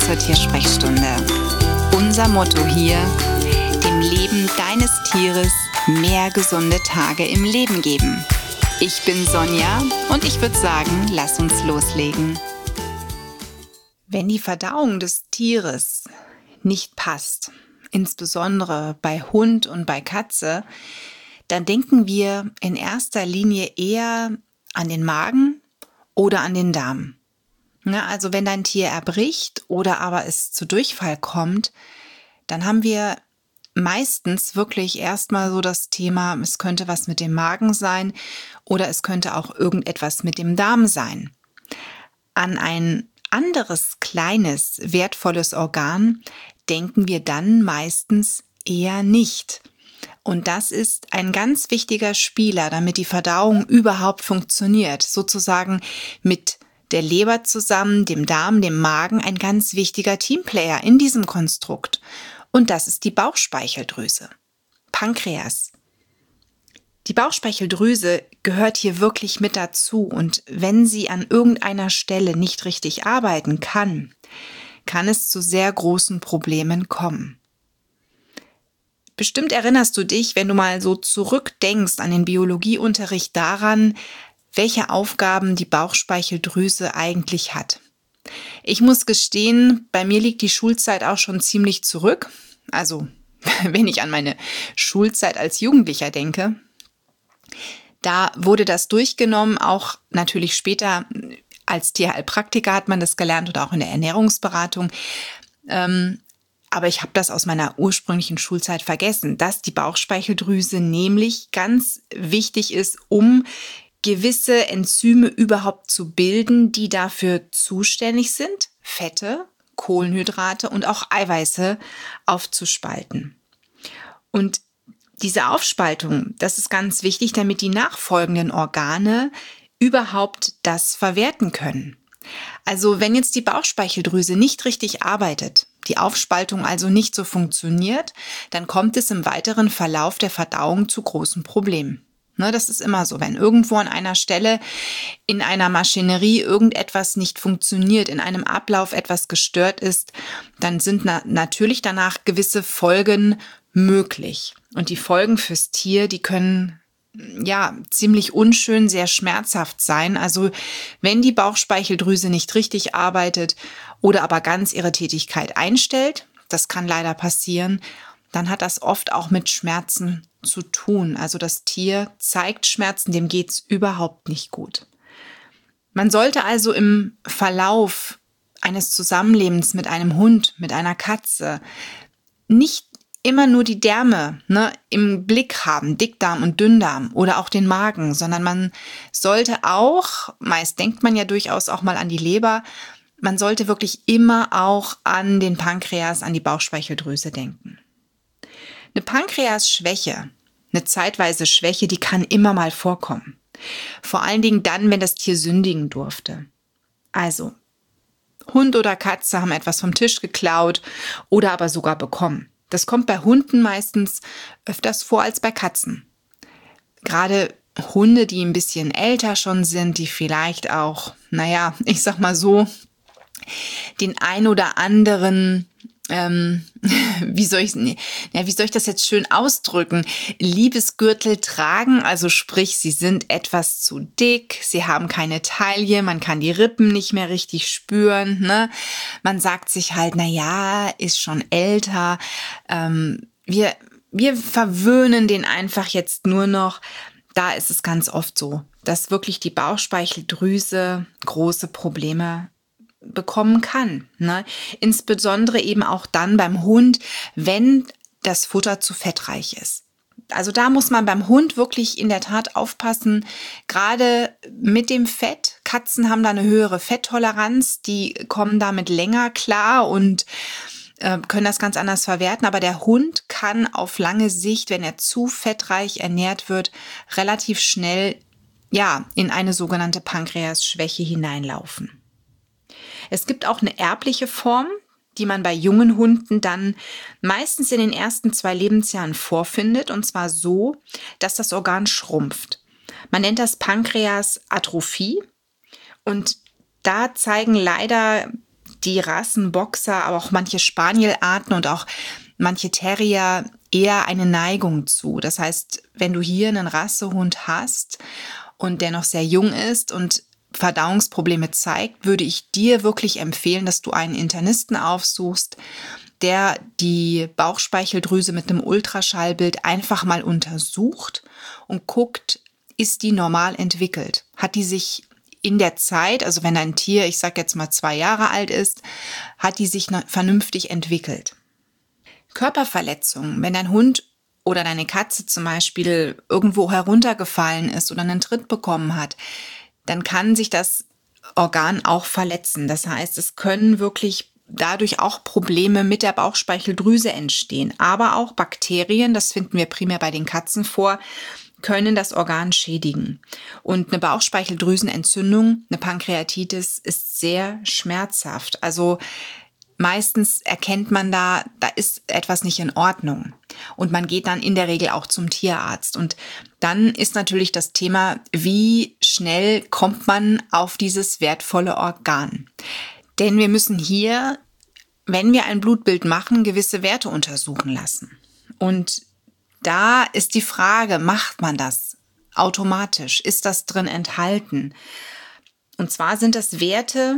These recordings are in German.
zur Tiersprechstunde. Unser Motto hier: dem Leben deines Tieres mehr gesunde Tage im Leben geben. Ich bin Sonja und ich würde sagen, lass uns loslegen. Wenn die Verdauung des Tieres nicht passt, insbesondere bei Hund und bei Katze, dann denken wir in erster Linie eher an den Magen oder an den Darm. Also wenn dein Tier erbricht oder aber es zu Durchfall kommt, dann haben wir meistens wirklich erstmal so das Thema, es könnte was mit dem Magen sein oder es könnte auch irgendetwas mit dem Darm sein. An ein anderes kleines, wertvolles Organ denken wir dann meistens eher nicht. Und das ist ein ganz wichtiger Spieler, damit die Verdauung überhaupt funktioniert. Sozusagen mit der Leber zusammen, dem Darm, dem Magen, ein ganz wichtiger Teamplayer in diesem Konstrukt. Und das ist die Bauchspeicheldrüse, Pankreas. Die Bauchspeicheldrüse gehört hier wirklich mit dazu. Und wenn sie an irgendeiner Stelle nicht richtig arbeiten kann, kann es zu sehr großen Problemen kommen. Bestimmt erinnerst du dich, wenn du mal so zurückdenkst an den Biologieunterricht, daran, welche Aufgaben die Bauchspeicheldrüse eigentlich hat. Ich muss gestehen, bei mir liegt die Schulzeit auch schon ziemlich zurück. Also, wenn ich an meine Schulzeit als Jugendlicher denke, da wurde das durchgenommen, auch natürlich später als Tierheilpraktiker hat man das gelernt oder auch in der Ernährungsberatung. Aber ich habe das aus meiner ursprünglichen Schulzeit vergessen, dass die Bauchspeicheldrüse nämlich ganz wichtig ist, um gewisse Enzyme überhaupt zu bilden, die dafür zuständig sind, Fette, Kohlenhydrate und auch Eiweiße aufzuspalten. Und diese Aufspaltung, das ist ganz wichtig, damit die nachfolgenden Organe überhaupt das verwerten können. Also wenn jetzt die Bauchspeicheldrüse nicht richtig arbeitet, die Aufspaltung also nicht so funktioniert, dann kommt es im weiteren Verlauf der Verdauung zu großen Problemen. Das ist immer so, wenn irgendwo an einer Stelle in einer Maschinerie irgendetwas nicht funktioniert, in einem Ablauf etwas gestört ist, dann sind natürlich danach gewisse Folgen möglich. Und die Folgen fürs Tier, die können ziemlich unschön, sehr schmerzhaft sein. Also wenn die Bauchspeicheldrüse nicht richtig arbeitet oder aber ganz ihre Tätigkeit einstellt, das kann leider passieren, dann hat das oft auch mit Schmerzen zu tun. Also das Tier zeigt Schmerzen, dem geht's überhaupt nicht gut. Man sollte also im Verlauf eines Zusammenlebens mit einem Hund, mit einer Katze, nicht immer nur die Därme im Blick haben, Dickdarm und Dünndarm oder auch den Magen, sondern man sollte auch, meist denkt man ja durchaus auch mal an die Leber, man sollte wirklich immer auch an den Pankreas, an die Bauchspeicheldrüse denken. Eine Pankreasschwäche, eine zeitweise Schwäche, die kann immer mal vorkommen. Vor allen Dingen dann, wenn das Tier sündigen durfte. Also, Hund oder Katze haben etwas vom Tisch geklaut oder aber sogar bekommen. Das kommt bei Hunden meistens öfters vor als bei Katzen. Gerade Hunde, die ein bisschen älter schon sind, die vielleicht auch, ich sag mal so, den ein oder anderen wie soll ich das jetzt schön ausdrücken? Liebesgürtel tragen, also sprich, sie sind etwas zu dick, sie haben keine Taille, man kann die Rippen nicht mehr richtig spüren, Man sagt sich halt, ist schon älter, wir verwöhnen den einfach jetzt nur noch. Da ist es ganz oft so, dass wirklich die Bauchspeicheldrüse große Probleme bekommen kann. Insbesondere eben auch dann beim Hund, wenn das Futter zu fettreich ist. Also da muss man beim Hund wirklich in der Tat aufpassen, gerade mit dem Fett. Katzen haben da eine höhere Fetttoleranz, die kommen damit länger klar und können das ganz anders verwerten. Aber der Hund kann auf lange Sicht, wenn er zu fettreich ernährt wird, relativ schnell in eine sogenannte Pankreasschwäche hineinlaufen. Es gibt auch eine erbliche Form, die man bei jungen Hunden dann meistens in den ersten 2 Lebensjahren vorfindet, und zwar so, dass das Organ schrumpft. Man nennt das Pankreasatrophie und da zeigen leider die Rassen Boxer, aber auch manche Spanielarten und auch manche Terrier eher eine Neigung zu. Das heißt, wenn du hier einen Rassehund hast und der noch sehr jung ist und Verdauungsprobleme zeigt, würde ich dir wirklich empfehlen, dass du einen Internisten aufsuchst, der die Bauchspeicheldrüse mit einem Ultraschallbild einfach mal untersucht und guckt, ist die normal entwickelt? Hat die sich in der Zeit, also wenn ein Tier, ich sage jetzt mal 2 Jahre alt ist, hat die sich vernünftig entwickelt? Körperverletzungen, wenn dein Hund oder deine Katze zum Beispiel irgendwo heruntergefallen ist oder einen Tritt bekommen hat, dann kann sich das Organ auch verletzen. Das heißt, es können wirklich dadurch auch Probleme mit der Bauchspeicheldrüse entstehen. Aber auch Bakterien, das finden wir primär bei den Katzen vor, können das Organ schädigen. Und eine Bauchspeicheldrüsenentzündung, eine Pankreatitis, ist sehr schmerzhaft. Also meistens erkennt man da ist etwas nicht in Ordnung. Und man geht dann in der Regel auch zum Tierarzt. Und dann ist natürlich das Thema, wie schnell kommt man auf dieses wertvolle Organ? Denn wir müssen hier, wenn wir ein Blutbild machen, gewisse Werte untersuchen lassen. Und da ist die Frage, macht man das automatisch? Ist das drin enthalten? Und zwar sind das Werte,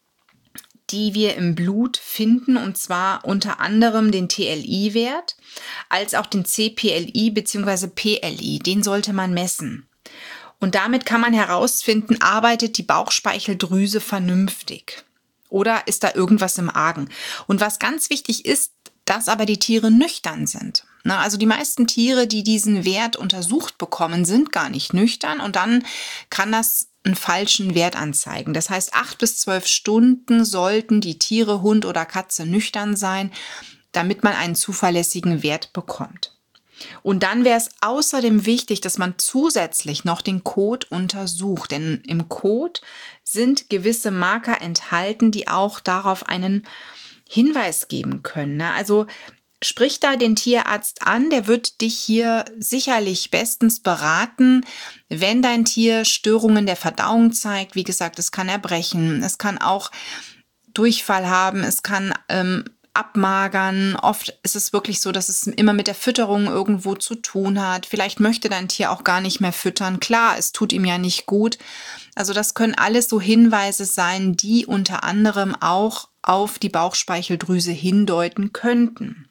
die wir im Blut finden, und zwar unter anderem den TLI-Wert, als auch den CPLI bzw. PLI. Den sollte man messen. Und damit kann man herausfinden, arbeitet die Bauchspeicheldrüse vernünftig oder ist da irgendwas im Argen? Und was ganz wichtig ist, dass aber die Tiere nüchtern sind. Also die meisten Tiere, die diesen Wert untersucht bekommen, sind gar nicht nüchtern und dann kann das einen falschen Wert anzeigen. Das heißt, 8 bis 12 Stunden sollten die Tiere, Hund oder Katze, nüchtern sein, damit man einen zuverlässigen Wert bekommt. Und dann wäre es außerdem wichtig, dass man zusätzlich noch den Kot untersucht, denn im Kot sind gewisse Marker enthalten, die auch darauf einen Hinweis geben können. Also sprich da den Tierarzt an, der wird dich hier sicherlich bestens beraten, wenn dein Tier Störungen der Verdauung zeigt. Wie gesagt, es kann erbrechen, es kann auch Durchfall haben, es kann abmagern. Oft ist es wirklich so, dass es immer mit der Fütterung irgendwo zu tun hat. Vielleicht möchte dein Tier auch gar nicht mehr füttern. Klar, es tut ihm ja nicht gut. Also das können alles so Hinweise sein, die unter anderem auch auf die Bauchspeicheldrüse hindeuten könnten.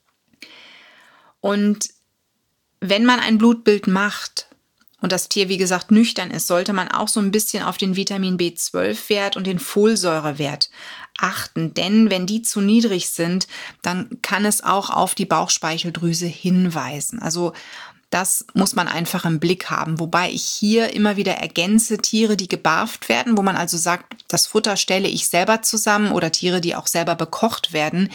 Und wenn man ein Blutbild macht und das Tier, wie gesagt, nüchtern ist, sollte man auch so ein bisschen auf den Vitamin B12-Wert und den Folsäurewert achten. Denn wenn die zu niedrig sind, dann kann es auch auf die Bauchspeicheldrüse hinweisen. Also das muss man einfach im Blick haben. Wobei ich hier immer wieder ergänze, Tiere, die gebarft werden, wo man also sagt, das Futter stelle ich selber zusammen, oder Tiere, die auch selber bekocht werden.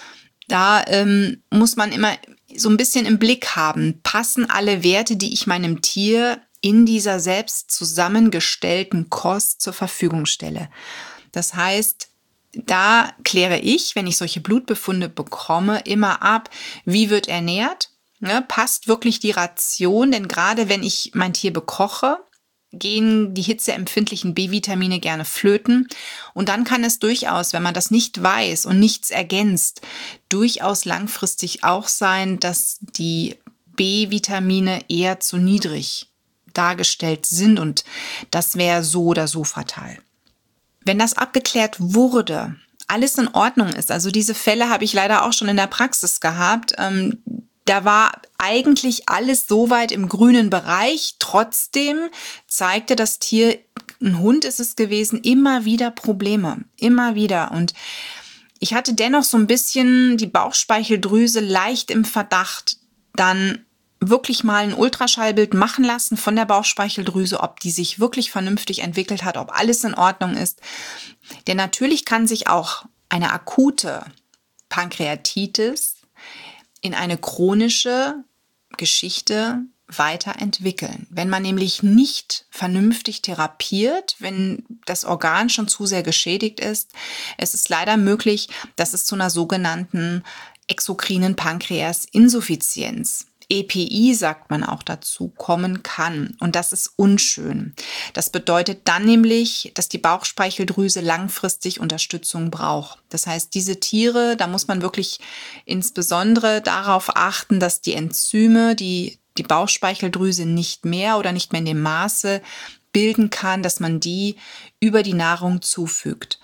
Da muss man immer so ein bisschen im Blick haben, passen alle Werte, die ich meinem Tier in dieser selbst zusammengestellten Kost zur Verfügung stelle. Das heißt, da kläre ich, wenn ich solche Blutbefunde bekomme, immer ab, wie wird ernährt, passt wirklich die Ration, denn gerade wenn ich mein Tier bekoche, gehen die hitzeempfindlichen B-Vitamine gerne flöten. Und dann kann es durchaus, wenn man das nicht weiß und nichts ergänzt, durchaus langfristig auch sein, dass die B-Vitamine eher zu niedrig dargestellt sind. Und das wäre so oder so fatal. Wenn das abgeklärt wurde, alles in Ordnung ist, also diese Fälle habe ich leider auch schon in der Praxis gehabt, da war eigentlich alles soweit im grünen Bereich. Trotzdem zeigte das Tier, ein Hund ist es gewesen, immer wieder Probleme. Immer wieder. Und ich hatte dennoch so ein bisschen die Bauchspeicheldrüse leicht im Verdacht. Dann wirklich mal ein Ultraschallbild machen lassen von der Bauchspeicheldrüse, ob die sich wirklich vernünftig entwickelt hat, ob alles in Ordnung ist. Denn natürlich kann sich auch eine akute Pankreatitis in eine chronische Geschichte weiterentwickeln. Wenn man nämlich nicht vernünftig therapiert, wenn das Organ schon zu sehr geschädigt ist, es ist leider möglich, dass es zu einer sogenannten exokrinen Pankreasinsuffizienz EPI, sagt man auch dazu, kommen kann. Und das ist unschön. Das bedeutet dann nämlich, dass die Bauchspeicheldrüse langfristig Unterstützung braucht. Das heißt, diese Tiere, da muss man wirklich insbesondere darauf achten, dass die Enzyme, die Bauchspeicheldrüse nicht mehr oder nicht mehr in dem Maße bilden kann, dass man die über die Nahrung zufügt.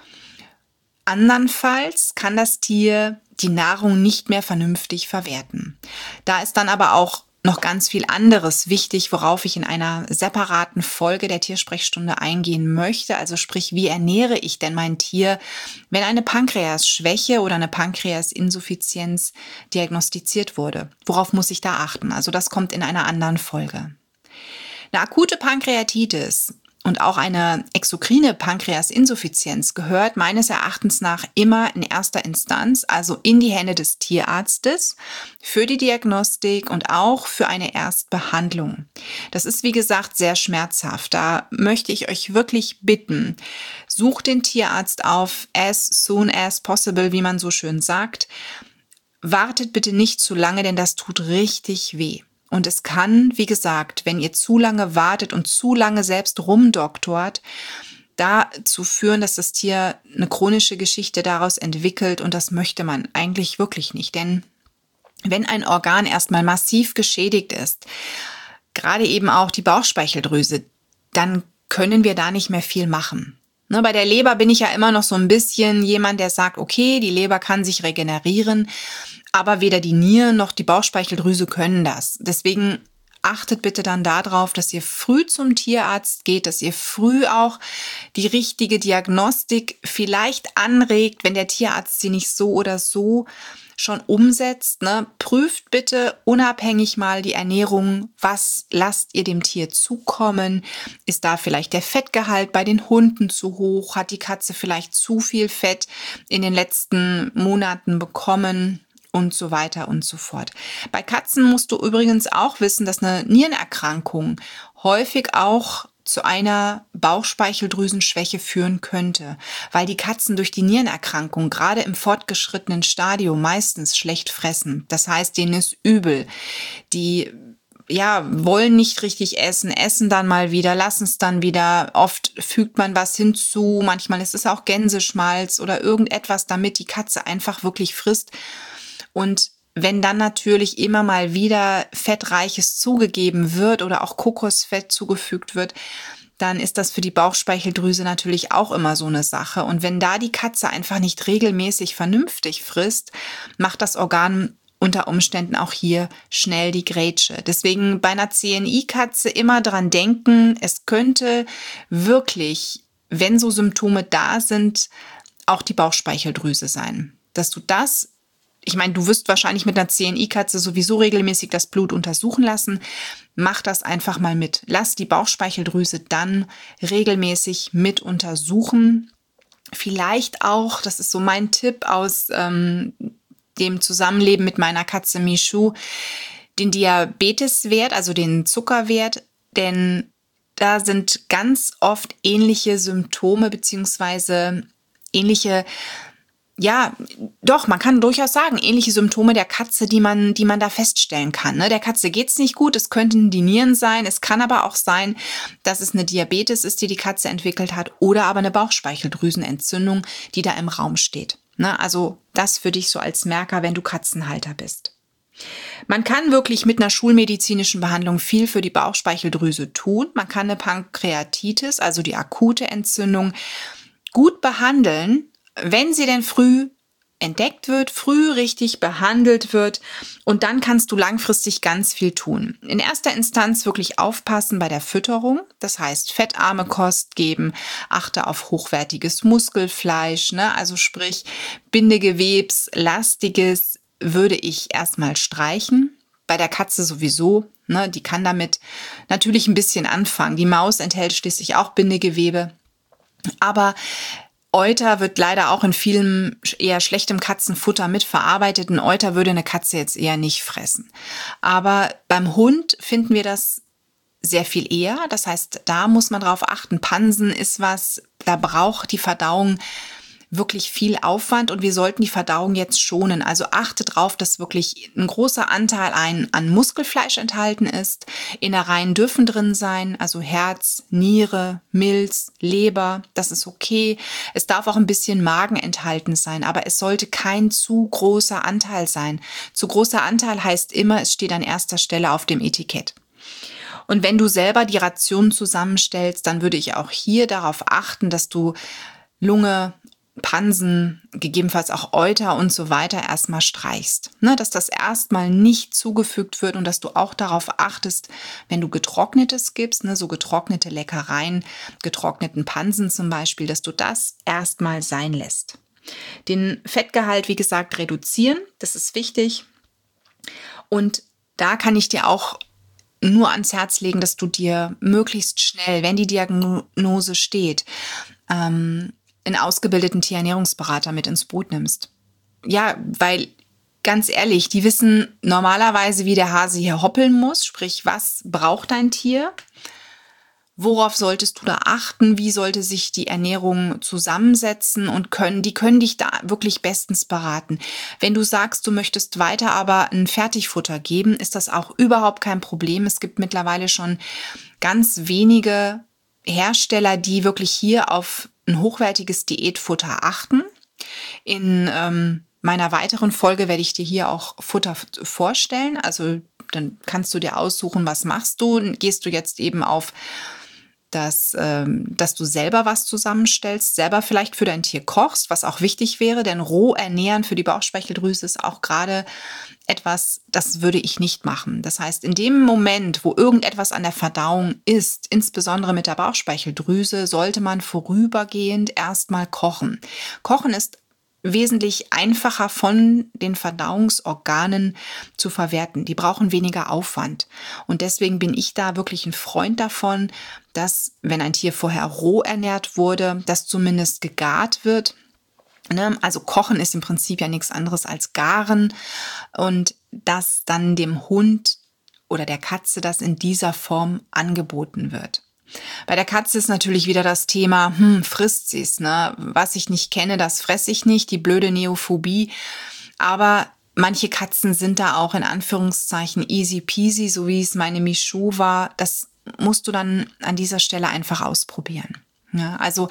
Andernfalls kann das Tier die Nahrung nicht mehr vernünftig verwerten. Da ist dann aber auch noch ganz viel anderes wichtig, worauf ich in einer separaten Folge der Tiersprechstunde eingehen möchte. Also sprich, wie ernähre ich denn mein Tier, wenn eine Pankreasschwäche oder eine Pankreasinsuffizienz diagnostiziert wurde? Worauf muss ich da achten? Also das kommt in einer anderen Folge. Eine akute Pankreatitis und auch eine exokrine Pankreasinsuffizienz gehört meines Erachtens nach immer in erster Instanz, also in die Hände des Tierarztes, für die Diagnostik und auch für eine Erstbehandlung. Das ist, wie gesagt, sehr schmerzhaft. Da möchte ich euch wirklich bitten, sucht den Tierarzt auf as soon as possible, wie man so schön sagt. Wartet bitte nicht zu lange, denn das tut richtig weh. Und es kann, wie gesagt, wenn ihr zu lange wartet und zu lange selbst rumdoktort, dazu führen, dass das Tier eine chronische Geschichte daraus entwickelt und das möchte man eigentlich wirklich nicht. Denn wenn ein Organ erstmal massiv geschädigt ist, gerade eben auch die Bauchspeicheldrüse, dann können wir da nicht mehr viel machen. Bei der Leber bin ich ja immer noch so ein bisschen jemand, der sagt, okay, die Leber kann sich regenerieren, aber weder die Nieren noch die Bauchspeicheldrüse können das. Deswegen achtet bitte dann darauf, dass ihr früh zum Tierarzt geht, dass ihr früh auch die richtige Diagnostik vielleicht anregt, wenn der Tierarzt sie nicht so oder so schon umsetzt. Prüft bitte unabhängig mal die Ernährung. Was lasst ihr dem Tier zukommen? Ist da vielleicht der Fettgehalt bei den Hunden zu hoch? Hat die Katze vielleicht zu viel Fett in den letzten Monaten bekommen? Und so weiter und so fort. Bei Katzen musst du übrigens auch wissen, dass eine Nierenerkrankung häufig auch zu einer Bauchspeicheldrüsenschwäche führen könnte, weil die Katzen durch die Nierenerkrankung gerade im fortgeschrittenen Stadium meistens schlecht fressen. Das heißt, denen ist übel. Die wollen nicht richtig essen, essen dann mal wieder, lassen es dann wieder. Oft fügt man was hinzu, manchmal ist es auch Gänseschmalz oder irgendetwas, damit die Katze einfach wirklich frisst. Und wenn dann natürlich immer mal wieder Fettreiches zugegeben wird oder auch Kokosfett zugefügt wird, dann ist das für die Bauchspeicheldrüse natürlich auch immer so eine Sache. Und wenn da die Katze einfach nicht regelmäßig vernünftig frisst, macht das Organ unter Umständen auch hier schnell die Grätsche. Deswegen bei einer CNI-Katze immer dran denken, es könnte wirklich, wenn so Symptome da sind, auch die Bauchspeicheldrüse sein. Dass du das, ich meine, du wirst wahrscheinlich mit einer CNI-Katze sowieso regelmäßig das Blut untersuchen lassen. Mach das einfach mal mit. Lass die Bauchspeicheldrüse dann regelmäßig mit untersuchen. Vielleicht auch, das ist so mein Tipp aus dem Zusammenleben mit meiner Katze Michu, den Diabeteswert, also den Zuckerwert, denn da sind ganz oft ähnliche Symptome beziehungsweise ähnliche, man kann durchaus sagen, ähnliche Symptome der Katze, die man da feststellen kann. Der Katze geht's nicht gut, es könnten die Nieren sein, es kann aber auch sein, dass es eine Diabetes ist, die die Katze entwickelt hat oder aber eine Bauchspeicheldrüsenentzündung, die da im Raum steht. Also das für dich so als Merker, wenn du Katzenhalter bist. Man kann wirklich mit einer schulmedizinischen Behandlung viel für die Bauchspeicheldrüse tun. Man kann eine Pankreatitis, also die akute Entzündung, gut behandeln, wenn sie denn früh entdeckt wird, früh richtig behandelt wird, und dann kannst du langfristig ganz viel tun. In erster Instanz wirklich aufpassen bei der Fütterung, das heißt fettarme Kost geben, achte auf hochwertiges Muskelfleisch, also sprich Bindegewebslastiges würde ich erstmal streichen. Bei der Katze sowieso, die kann damit natürlich ein bisschen anfangen. Die Maus enthält schließlich auch Bindegewebe, aber Euter wird leider auch in vielem eher schlechtem Katzenfutter mitverarbeitet. Ein Euter würde eine Katze jetzt eher nicht fressen. Aber beim Hund finden wir das sehr viel eher. Das heißt, da muss man drauf achten. Pansen ist was, da braucht die Verdauung wirklich viel Aufwand und wir sollten die Verdauung jetzt schonen. Also achte darauf, dass wirklich ein großer Anteil an Muskelfleisch enthalten ist. Innereien dürfen drin sein, also Herz, Niere, Milz, Leber, das ist okay. Es darf auch ein bisschen Magen enthalten sein, aber es sollte kein zu großer Anteil sein. Zu großer Anteil heißt immer, es steht an erster Stelle auf dem Etikett. Und wenn du selber die Ration zusammenstellst, dann würde ich auch hier darauf achten, dass du Lunge, Pansen, gegebenenfalls auch Euter und so weiter erstmal streichst. Ne, dass das erstmal nicht zugefügt wird und dass du auch darauf achtest, wenn du Getrocknetes gibst, ne, so getrocknete Leckereien, getrockneten Pansen zum Beispiel, dass du das erstmal sein lässt. Den Fettgehalt, wie gesagt, reduzieren, das ist wichtig. Und da kann ich dir auch nur ans Herz legen, dass du dir möglichst schnell, wenn die Diagnose steht, einen ausgebildeten Tierernährungsberater mit ins Boot nimmst. Ja, weil ganz ehrlich, die wissen normalerweise, wie der Hase hier hoppeln muss, sprich, was braucht dein Tier? Worauf solltest du da achten? Wie sollte sich die Ernährung zusammensetzen und die können dich da wirklich bestens beraten. Wenn du sagst, du möchtest weiter aber ein Fertigfutter geben, ist das auch überhaupt kein Problem. Es gibt mittlerweile schon ganz wenige Hersteller, die wirklich hier auf ein hochwertiges Diätfutter achten. In meiner weiteren Folge werde ich dir hier auch Futter vorstellen. Also dann kannst du dir aussuchen, was machst du. Gehst du jetzt eben auf dass du selber was zusammenstellst, selber vielleicht für dein Tier kochst, was auch wichtig wäre, denn roh ernähren für die Bauchspeicheldrüse ist auch gerade etwas, das würde ich nicht machen. Das heißt, in dem Moment, wo irgendetwas an der Verdauung ist, insbesondere mit der Bauchspeicheldrüse, sollte man vorübergehend erstmal kochen. Kochen ist wesentlich einfacher von den Verdauungsorganen zu verwerten. Die brauchen weniger Aufwand. Und deswegen bin ich da wirklich ein Freund davon, dass, wenn ein Tier vorher roh ernährt wurde, das zumindest gegart wird. Also Kochen ist im Prinzip ja nichts anderes als Garen und dass dann dem Hund oder der Katze das in dieser Form angeboten wird. Bei der Katze ist natürlich wieder das Thema, frisst sie es, ne? Was ich nicht kenne, das fresse ich nicht, die blöde Neophobie. Aber manche Katzen sind da auch in Anführungszeichen easy peasy, so wie es meine Michou war. Das musst du dann an dieser Stelle einfach ausprobieren. Ja, also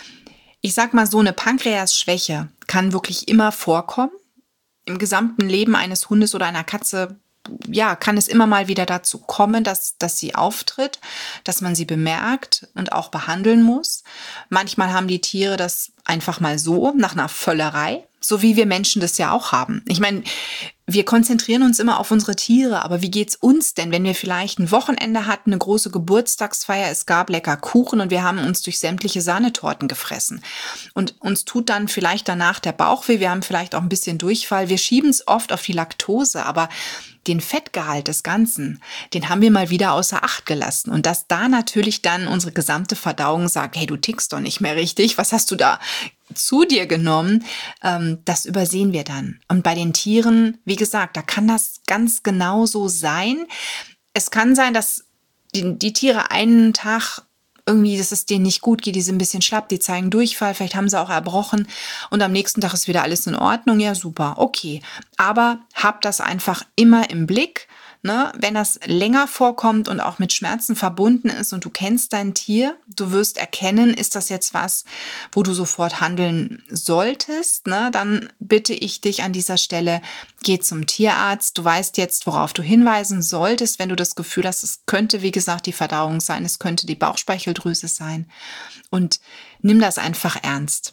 ich sag mal so, eine Pankreasschwäche kann wirklich immer vorkommen. Im gesamten Leben eines Hundes oder einer Katze kann es immer mal wieder dazu kommen, dass sie auftritt, dass man sie bemerkt und auch behandeln muss. Manchmal haben die Tiere das einfach mal so, nach einer Völlerei, so wie wir Menschen das ja auch haben. Ich meine, wir konzentrieren uns immer auf unsere Tiere, aber wie geht's uns denn, wenn wir vielleicht ein Wochenende hatten, eine große Geburtstagsfeier, es gab lecker Kuchen und wir haben uns durch sämtliche Sahnetorten gefressen. Und uns tut dann vielleicht danach der Bauch weh, wir haben vielleicht auch ein bisschen Durchfall. Wir schieben es oft auf die Laktose, aber den Fettgehalt des Ganzen, den haben wir mal wieder außer Acht gelassen. Und dass da natürlich dann unsere gesamte Verdauung sagt, hey, du tickst doch nicht mehr richtig, was hast du da zu dir genommen, das übersehen wir dann. Und bei den Tieren, wie gesagt, da kann das ganz genau so sein. Es kann sein, dass die Tiere einen Tag irgendwie, dass es denen nicht gut geht, die sind ein bisschen schlapp, die zeigen Durchfall, vielleicht haben sie auch erbrochen und am nächsten Tag ist wieder alles in Ordnung. Ja, super, okay. Aber hab das einfach immer im Blick. Ne, wenn das länger vorkommt und auch mit Schmerzen verbunden ist und du kennst dein Tier, du wirst erkennen, ist das jetzt was, wo du sofort handeln solltest, ne, dann bitte ich dich an dieser Stelle, geh zum Tierarzt. Du weißt jetzt, worauf du hinweisen solltest, wenn du das Gefühl hast, es könnte, wie gesagt, die Verdauung sein, es könnte die Bauchspeicheldrüse sein und nimm das einfach ernst.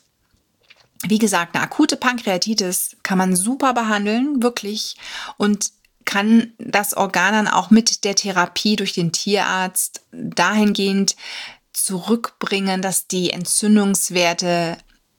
Wie gesagt, eine akute Pankreatitis kann man super behandeln, wirklich, und kann das Organ dann auch mit der Therapie durch den Tierarzt dahingehend zurückbringen, dass die Entzündungswerte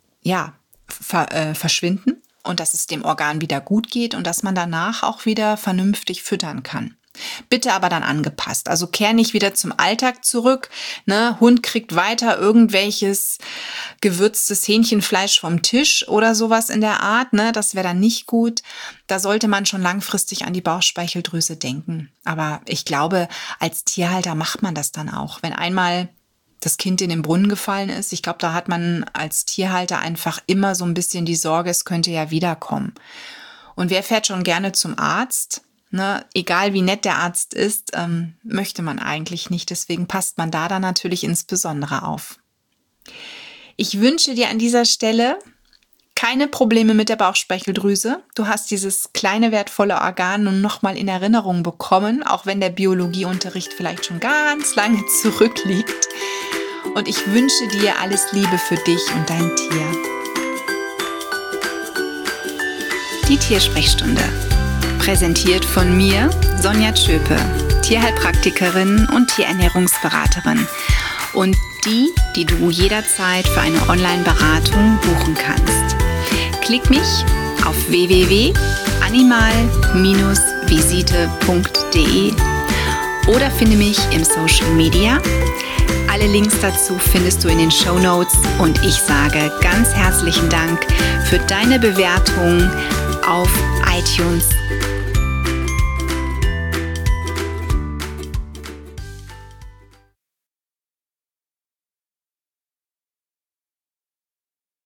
verschwinden und dass es dem Organ wieder gut geht und dass man danach auch wieder vernünftig füttern kann. Bitte aber dann angepasst. Also kehr nicht wieder zum Alltag zurück. Ne? Hund kriegt weiter irgendwelches gewürztes Hähnchenfleisch vom Tisch oder sowas in der Art. Ne? Das wäre dann nicht gut. Da sollte man schon langfristig an die Bauchspeicheldrüse denken. Aber ich glaube, als Tierhalter macht man das dann auch. Wenn einmal das Kind in den Brunnen gefallen ist. Ich glaube, da hat man als Tierhalter einfach immer so ein bisschen die Sorge, es könnte ja wiederkommen. Und wer fährt schon gerne zum Arzt? Ne? Egal wie nett der Arzt ist, möchte man eigentlich nicht. Deswegen passt man da dann natürlich insbesondere auf. Ich wünsche dir an dieser Stelle keine Probleme mit der Bauchspeicheldrüse. Du hast dieses kleine, wertvolle Organ nun nochmal in Erinnerung bekommen, auch wenn der Biologieunterricht vielleicht schon ganz lange zurückliegt. Und ich wünsche dir alles Liebe für dich und dein Tier. Die Tiersprechstunde. Präsentiert von mir, Sonja Tschöpe, Tierheilpraktikerin und Tierernährungsberaterin. Und die du jederzeit für eine Online-Beratung buchen kannst. Klick mich auf www.animal-visite.de oder finde mich im Social Media. Alle Links dazu findest du in den Shownotes und ich sage ganz herzlichen Dank für deine Bewertung auf iTunes